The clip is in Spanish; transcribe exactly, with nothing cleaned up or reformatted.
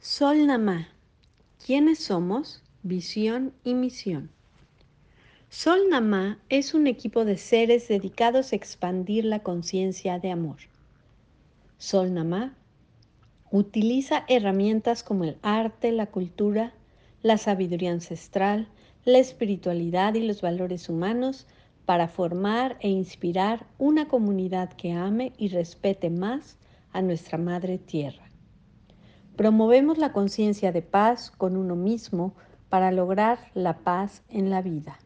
Sol Namá. ¿Quiénes somos? Visión y misión. Sol Namá es un equipo de seres dedicados a expandir la conciencia de amor. Sol Namá utiliza herramientas como el arte, la cultura, la sabiduría ancestral, la espiritualidad y los valores humanos para formar e inspirar una comunidad que ame y respete más a nuestra Madre Tierra. Promovemos la conciencia de paz con uno mismo para lograr la paz en la vida.